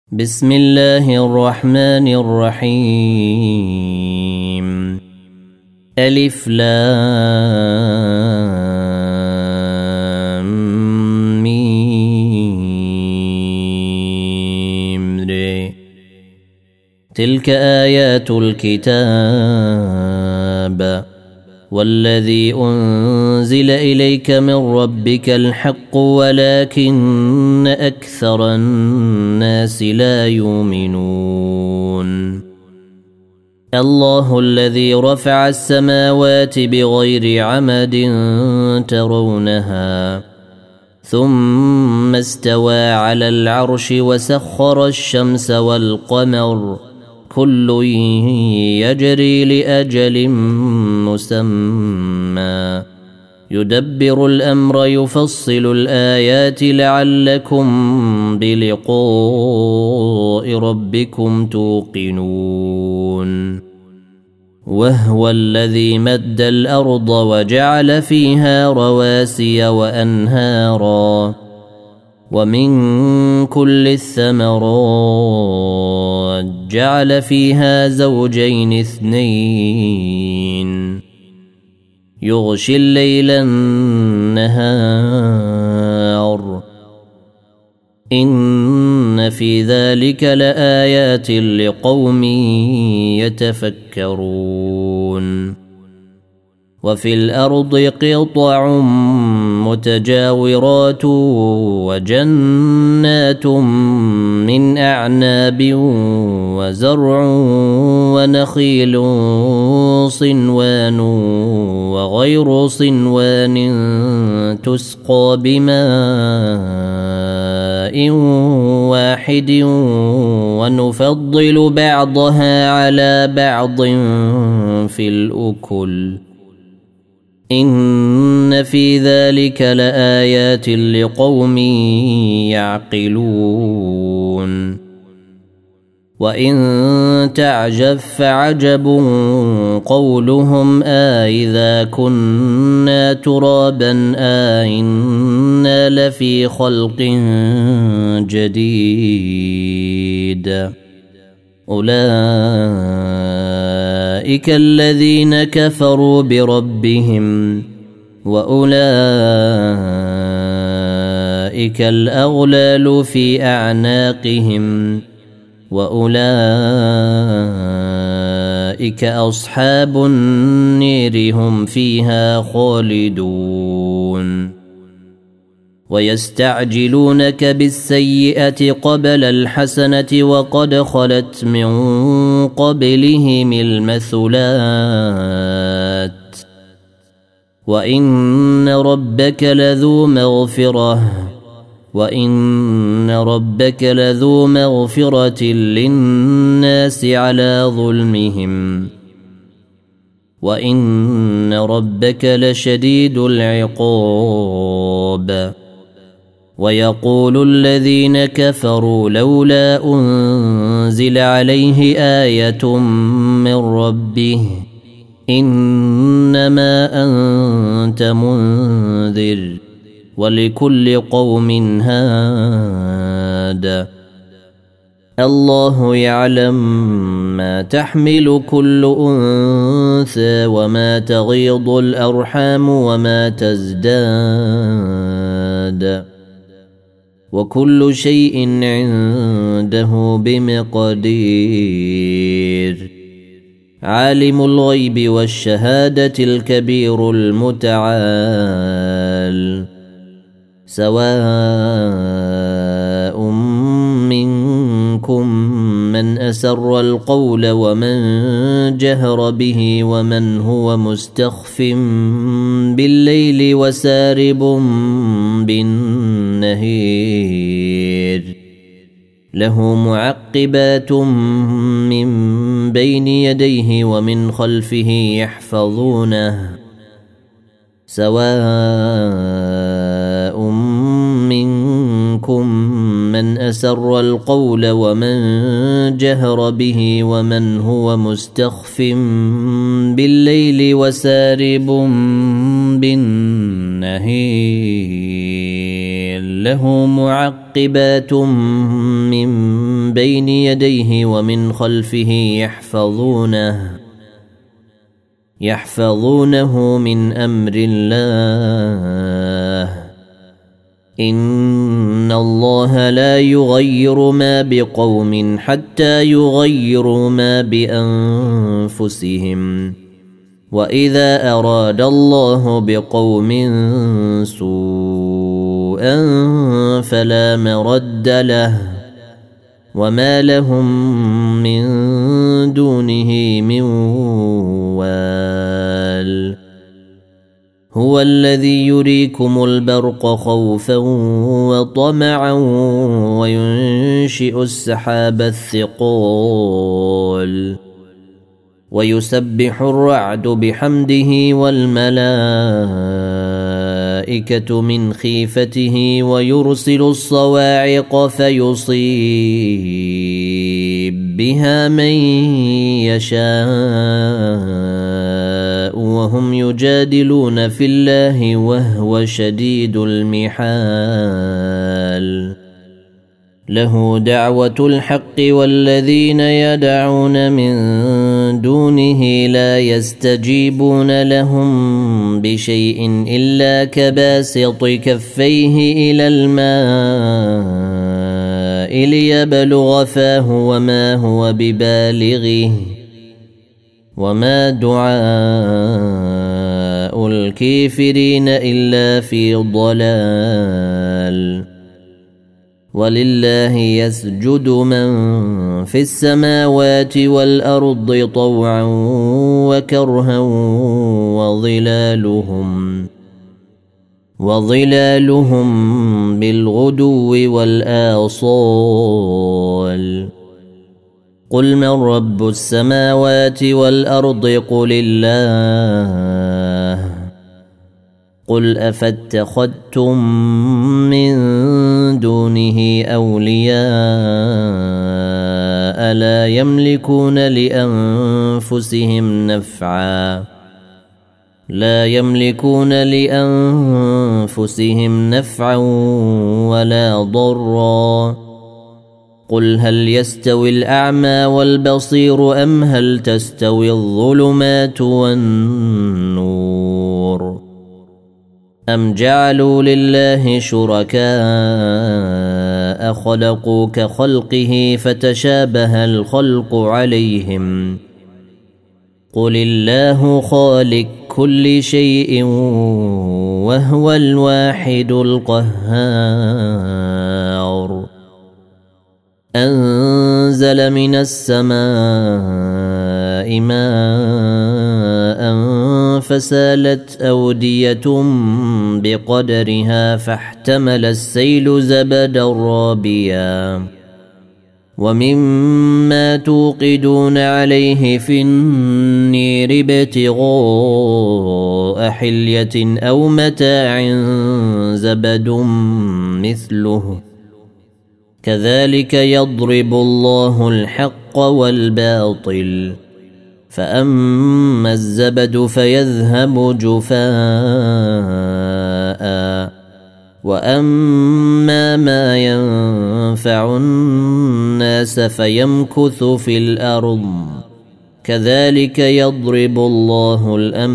بسم الله الرحمن الرحيم. ألف لام ميم ر. تلك آيات الكتاب والذي أنزل إليك من ربك الحق ولكن أكثر الناس لا يؤمنون. الله الذي رفع السماوات بغير عمد ترونها ثم استوى على العرش وسخر الشمس والقمر كل يجري لأجل مسمى يدبر الأمر يفصل الآيات لعلكم بلقاء ربكم توقنون. وهو الذي مد الأرض وجعل فيها رواسي وأنهارا ومن كل الثمرات جعل فيها زوجين اثنين يغشي الليل النهار إن في ذلك لآيات لقوم يتفكرون. وفي الأرض قطع متجاورات وجنات من أعناب وزرع ونخيل صنوان وغير صنوان تسقى بماء واحد ونفضل بعضها على بعض في الأكل إن في ذلك لآيات لقوم يعقلون. وإن تعجب فعجب قولهم أإذا كنا ترابا أإنا لفي خلق جديد أولئك الذين كفروا بربهم وأولئك الأغلال في أعناقهم وأولئك أصحاب النير هم فيها خالدون. ويستعجلونك بالسيئة قبل الحسنة وقد خلت من قبلهم المثلات وإن ربك لذو مغفرة للناس على ظلمهم وإن ربك لشديد العقاب. ويقول الذين كفروا لولا أنزل عليه آية من ربه إنما أنت منذر ولكل قوم هاد. الله يعلم ما تحمل كل أنثى وما تغيض الأرحام وما تزداد وكل شيء عنده بمقدير. عالم الغيب والشهادة الكبير المتعال سواء منكم من أسر القول ومن جهر به ومن هو مستخف بالليل وسارب بالنهير له معقبات من بين يديه ومن خلفه يحفظونه سواء منكم من أسر القول ومن جهر به ومن هو مستخف بالليل وسارب بالنهير له معقبات من بين يديه ومن خلفه يحفظونه من أمر الله إن الله لا يغير ما بقوم حتى يغيروا ما بأنفسهم وإذا أراد الله بقوم سوءا فلا مرد له وما لهم من دونه من وال هو الذي يريكم البرق خوفا وطمعا وينشئ السحاب الثقال ويسبح الرعد بحمده والملائكة من خيفته ويرسل الصواعق فيصيب بها من يشاء وهم يجادلون في الله وهو شديد المحال له دعوة الحق والذين يدعون من دونه لا يستجيبون لهم بشيء إلا كباسط كفيه إلى الماء ليبلغ فاه وما هو ببالغه وما دعاء الكافرين إلا في ضلال ولله يسجد من في السماوات والأرض طوعا وكرها وظلالهم بالغدو والآصال قل من رب السماوات والأرض قل الله قل أفاتخذتم من دونه أولياء لا يملكون لأنفسهم نفعا ولا ضرا قل هل يستوي الأعمى والبصير أم هل تستوي الظلمات والنور أم جعلوا لله شركاء خلقوا كخلقه فتشابه الخلق عليهم قل الله خالق كل شيء وهو الواحد القهار أنزل من السماء ماء فسالت أودية بقدرها فاحتمل السيل زبدا رابيا ومما توقدون عليه في النير ابتغاء حلية أو متاع زبد مثله كذلك يضرب الله الحق والباطل فأما الزبد فيذهب جفاء وأما ما ينفع الناس فيمكث في الأرض كذلك يضرب الله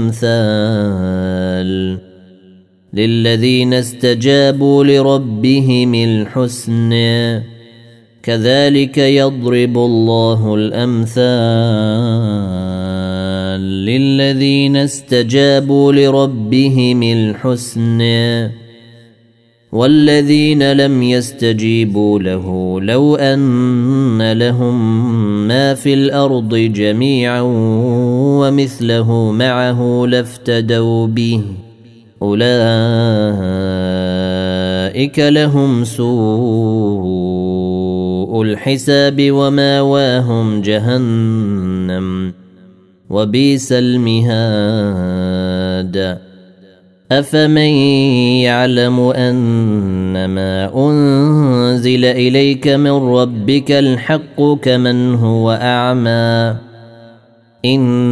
الأمثال للذين استجابوا لربهم الحسنى كذلك يضرب الله الأمثال للذين استجابوا لربهم الحسنى والذين لم يستجيبوا له لو أن لهم ما في الأرض جميعا ومثله معه لافتدوا به أولئك لهم سوء الحساب وماواهم جهنم وبئس المهاد أفمن يعلم أنما أنزل إليك من ربك الحق كمن هو أعمى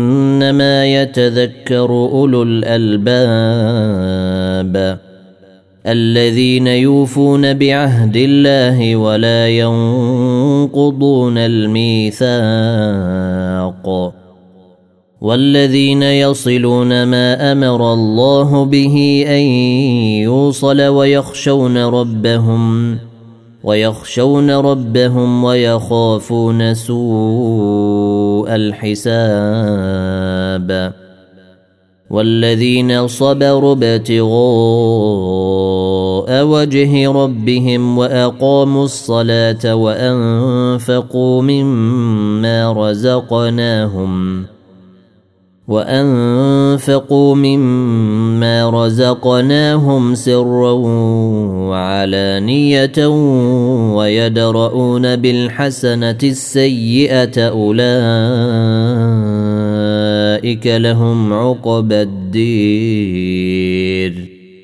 إنما يتذكر أولو الألباب الذين يوفون بعهد الله ولا ينقضون الميثاق والذين يصلون ما أمر الله به أن يوصل ويخشون ربهم ويخافون سوء الحساب والذين صبروا ابتغاء وجه ربهم وأقاموا الصلاة وأنفقوا مما رزقناهم سرا وعلانية ويدرؤون بالحسنة السيئة أولئك لهم عقبى الدير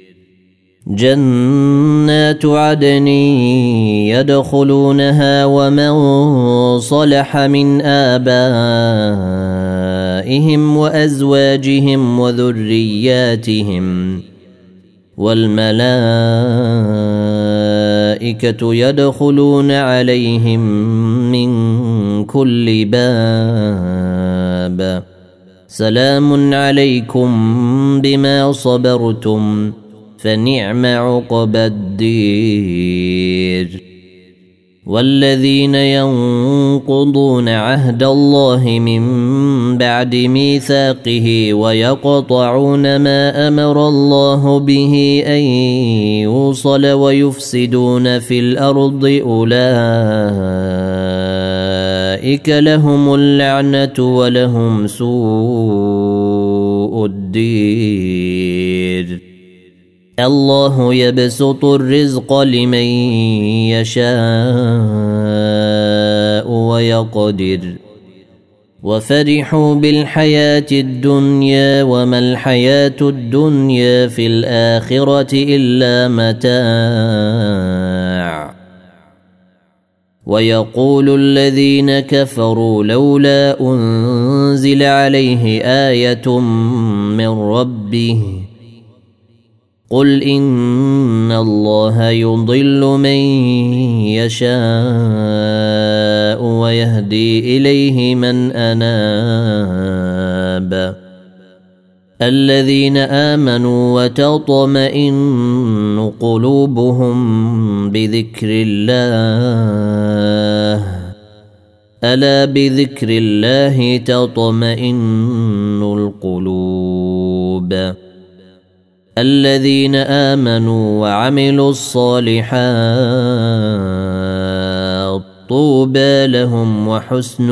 جنات عدن يدخلونها ومن صلح من آبائهم وأزواجهم وذرياتهم والملائكة يدخلون عليهم من كل باب سلام عليكم بما صبرتم فنعم عقبى الدير والذين ينقضون عهد الله من بعد ميثاقه ويقطعون ما أمر الله به أن يوصل ويفسدون في الأرض أولئك لهم اللعنة ولهم سوء الدير الله يبسط الرزق لمن يشاء ويقدر وفرحوا بالحياة الدنيا وما الحياة الدنيا في الآخرة إلا متاع ويقول الذين كفروا لولا أنزل عليه آية من ربه قل إن الله يضل من يشاء ويهدي إليه من أناب الذين آمنوا وتطمئن قلوبهم بذكر الله ألا بذكر الله تطمئن القلوب الذين آمنوا وعملوا الصالحات طوبى لهم وحسن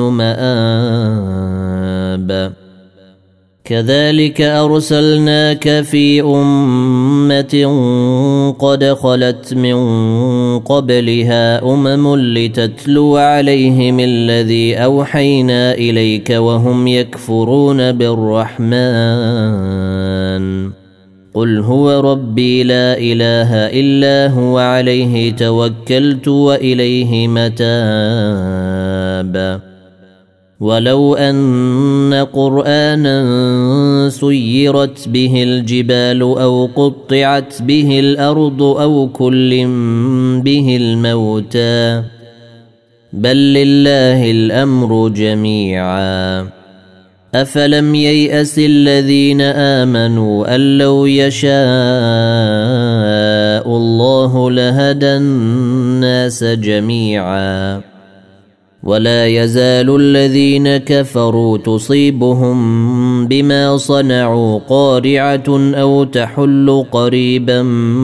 مآب كذلك أرسلناك في أمة قد خلت من قبلها لتتلو عليهم الذي أوحينا إليك وهم يكفرون بالرحمن قل هو ربي لا إله إلا هو عليه توكلت وإليه متاب ولو أن قرآنا سيرت به الجبال أو قطعت به الأرض أو كلم به الموتى بل لله الأمر جميعا أفلم ييأس الذين آمنوا أن لو يشاء الله لهدى الناس جميعا ولا يزال الذين كفروا تصيبهم بما صنعوا قارعة أو تحل قريبا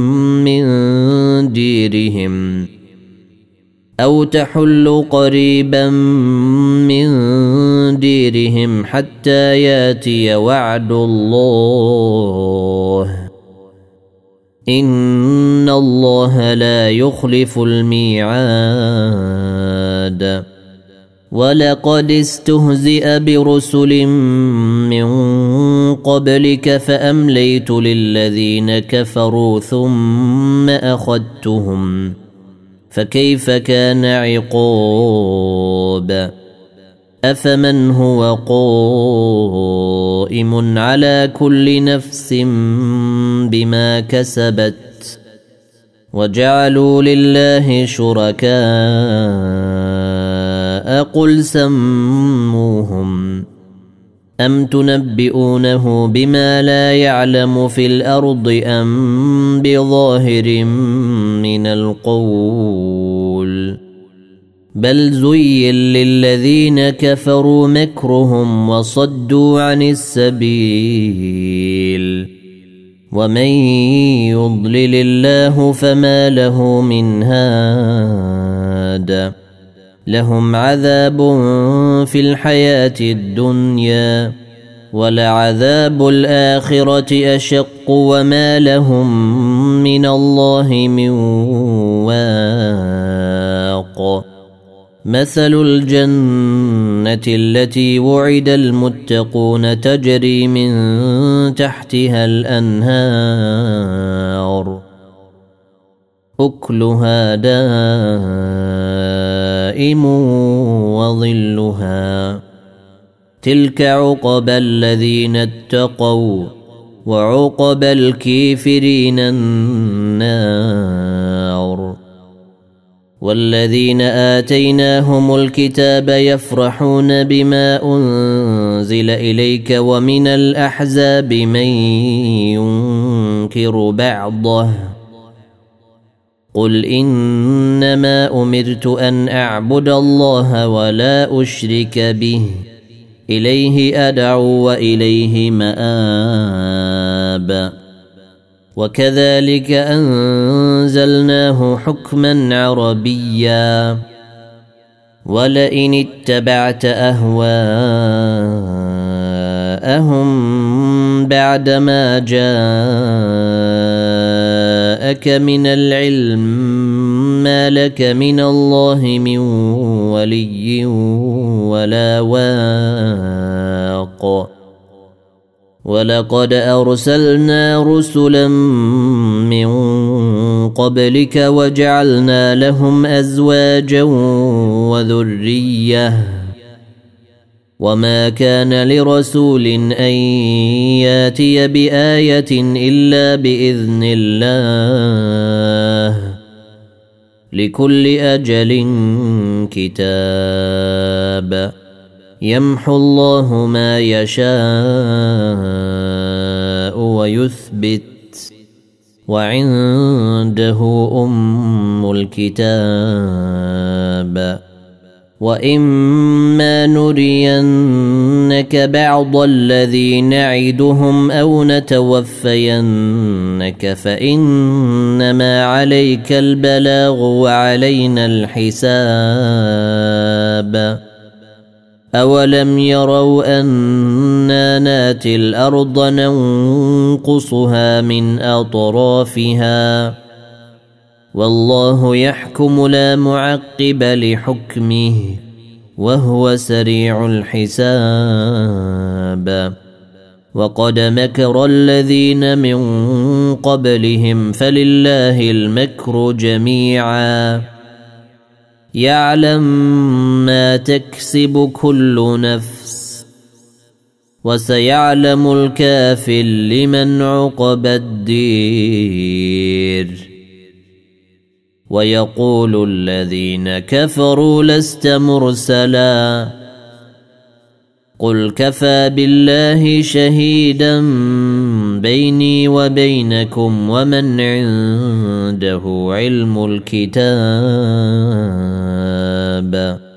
من ديرهم حتى ياتي وعد الله إن الله لا يخلف الميعاد ولقد استهزئ برسل من قبلك فأمليت للذين كفروا ثم أخذتهم فكيف كان عقاب أفمن هو قائم على كل نفس بما كسبت وجعلوا لله شركاء قل سموهم أم تنبئونه بما لا يعلم في الأرض أم بظاهر من القول بل زين للذين كفروا مكرهم وصدوا عن السبيل ومن يضلل الله فما له من هاد لهم عذاب في الحياة الدنيا ولعذاب الآخرة أشق وما لهم من الله من واق مثل الجنة التي وعد المتقون تجري من تحتها الأنهار أكلها دائم وظلها تلك عقبى الذين اتقوا وعقبى الكافرين النار والذين آتيناهم الكتاب يفرحون بما أنزل إليك ومن الأحزاب من ينكر بعضه قل إنما أمرت أن أعبد الله ولا أشرك به إليه أدعو وإليه مآب وكذلك أنزلناه حكما عربيا ولئن اتبعت أهواءهم بعدما جاءك من العلم ما لك من الله من ولي ولا واق ولقد أرسلنا رسلا من قبلك وجعلنا لهم أزواجا وذرية وما كان لرسول أن ياتي بآية إلا بإذن الله لكل أجل كتاب يمحو الله ما يشاء ويثبت وعنده أم الكتاب وإما نرينك بعض الذي نعدهم أو نتوفينك فإنما عليك البلاغ وعلينا الحساب أولم يروا أنا ناتي الأرض ننقصها من أطرافها والله يحكم لا معقب لحكمه وهو سريع الحساب وقد مكر الذين من قبلهم فلله المكر جميعا يعلم ما تكسب كل نفس وسيعلم الكافر لمن عقبى الدير ويقول الذين كفروا لست مرسلا قل كفى بالله شهيدا بيني وبينكم ومن عنده علم الكتاب